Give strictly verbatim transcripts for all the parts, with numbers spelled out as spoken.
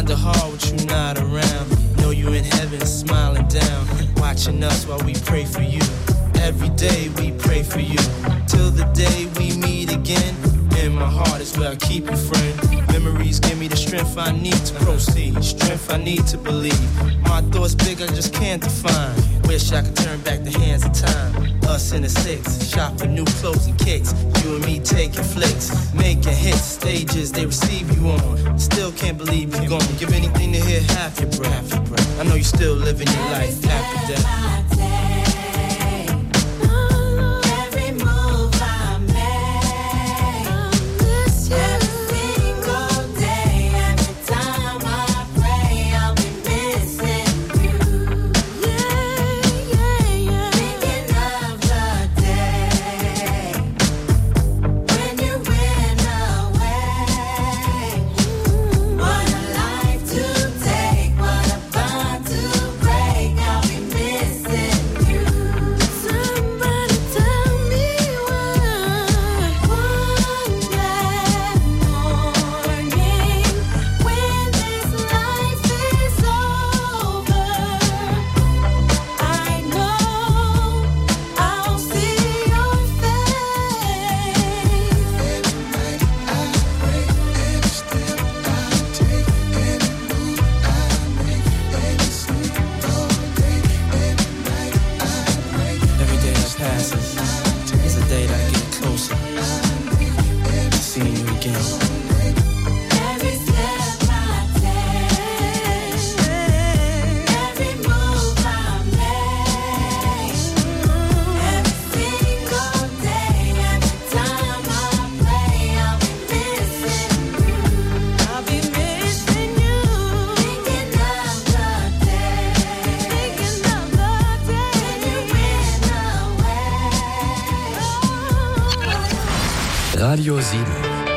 kinda hard with you not around. Know you in heaven smiling down, watching us while we pray for you. Every day we pray for you, till the day we meet again. In my heart is where I keep you, friend. Memories give me the strength I need to proceed, strength I need to believe. My thoughts big, I just can't define. Wish I could turn back the hands of time. Us in the six, shop for new clothes and kicks. You and me taking flicks, making hits, stages they receive you on. Still can't believe you're gone. Give anything to hear half your breath. I know you still living your life after death. Radio sieben.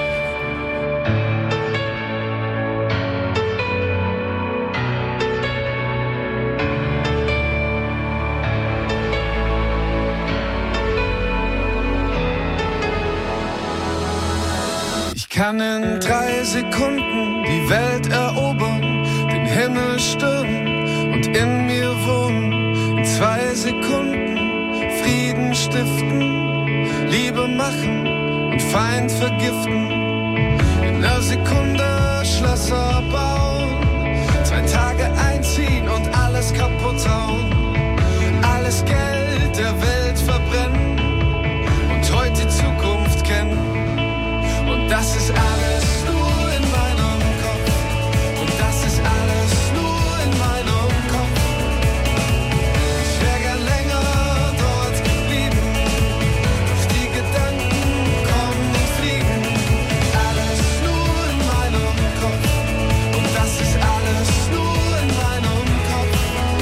Ich kann in drei Sekunden die Welt erobern, den Himmel stürmen und in mir wohnen. In zwei Sekunden Frieden stiften, Liebe machen und Feind vergiften. In einer Sekunde Schlösser bauen, zwei Tage einziehen und alles kaputt hauen. Alles Geld der Welt verbrennen und heute die Zukunft kennen. Und das ist alles nur in meinem Kopf. Und das ist alles nur in meinem Kopf. Ich wär gern länger dort geblieben, doch die Gedanken kommen und fliegen. Alles nur in meinem Kopf. Und das ist alles nur in meinem Kopf.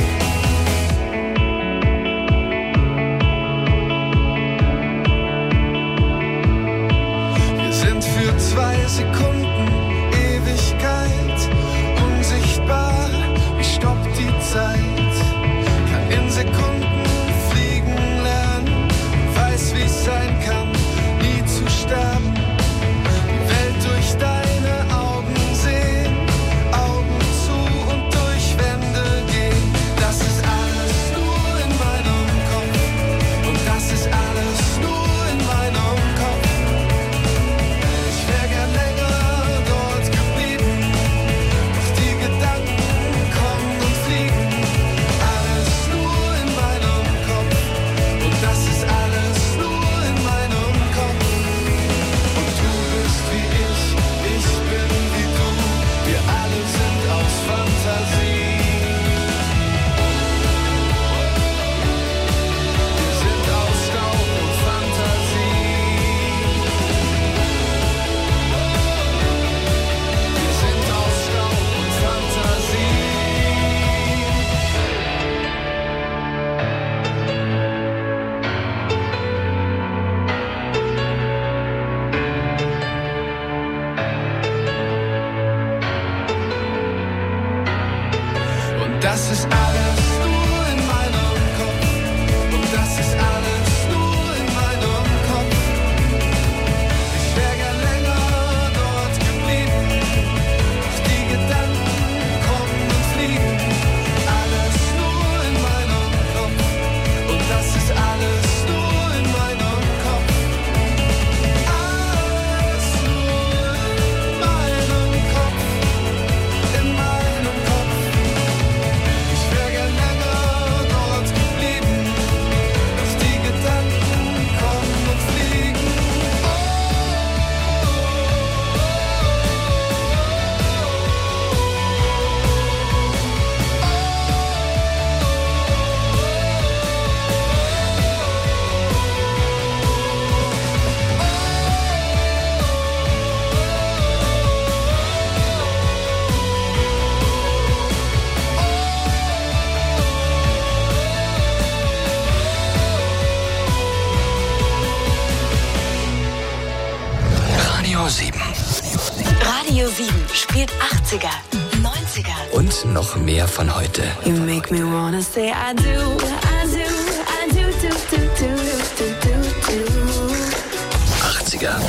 Wir sind für zwei Sekunden Ewigkeit, unsichtbar, wie stoppt die Zeit. Kann in Sekunden fliegen lernen, weiß wie's sein kann, nie zu sterben. Die Welt durch deine Augen sehen, Augen zu und durch Wände gehen. Das ist alles nur in meinem Kopf. Und das ist alles nur in meinem Kopf. Ich wär gern länger dort geblieben, doch die Gedanken kommen und fliegen. Alles nur in meinem Kopf. Und das ist alles nur in meinem Kopf. Und du bist wie ich, ich bin wie du. Wir alle sind aus Fantasie. Wir sind aus Staub und Fantasie. Wir sind aus Staub und Fantasie. Und das ist alles nur in meinem Kopf. Und das ist alles nur in meinem Kopf. Ich wär gern länger dort geblieben, doch die Gedanken Radio sieben spielt achtziger, neunziger und noch mehr von heute. You make me wanna say I do, I do, I do, do, do, do, do, do, do. achtziger.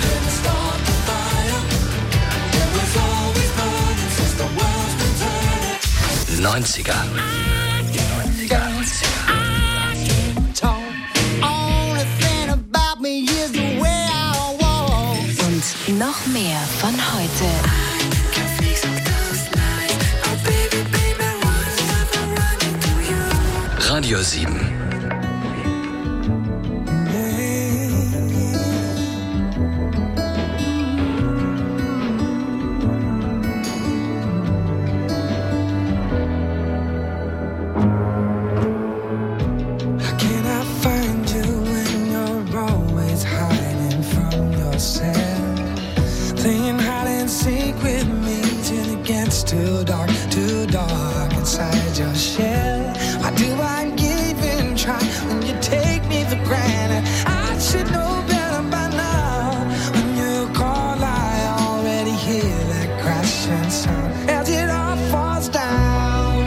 neunziger. Und noch mehr von heute. Radio sieben. Too dark, too dark inside your shell. Why do I even try when you take me for granted? I should know better by now. When you call, I already hear that crashing sound as it all falls down.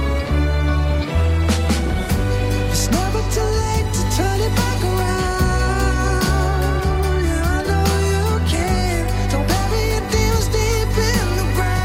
It's never too late to turn it back around. Yeah, I know you can. Don't bury your demons deep in the ground.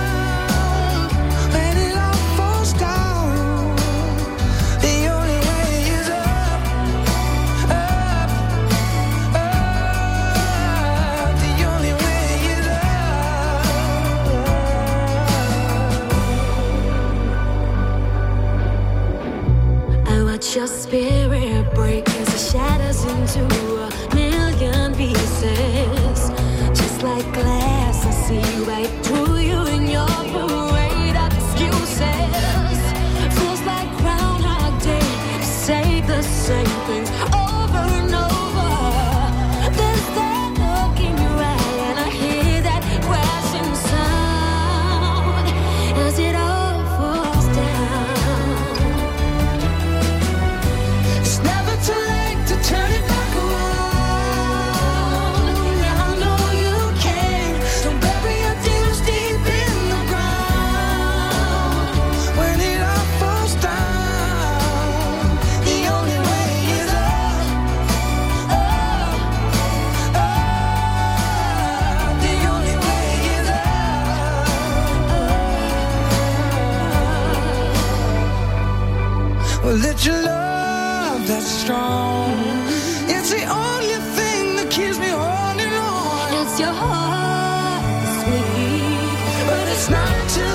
Your spirit break as it shatters into a million pieces. Just like glass, I see right through you in your parade of excuses. Feels like Groundhog Day, say the same things over and over. There's that look in your eye, and I hear that crashing sound as it all falls down. Turn it back around. Yeah, I know you can. Don't bury your demons deep in the ground. When it all falls down, the only way is up, up, up. The only way is up. Well, let your love that's strong. It's the only thing that keeps me holding on. It's your heart, sweet, but it's not too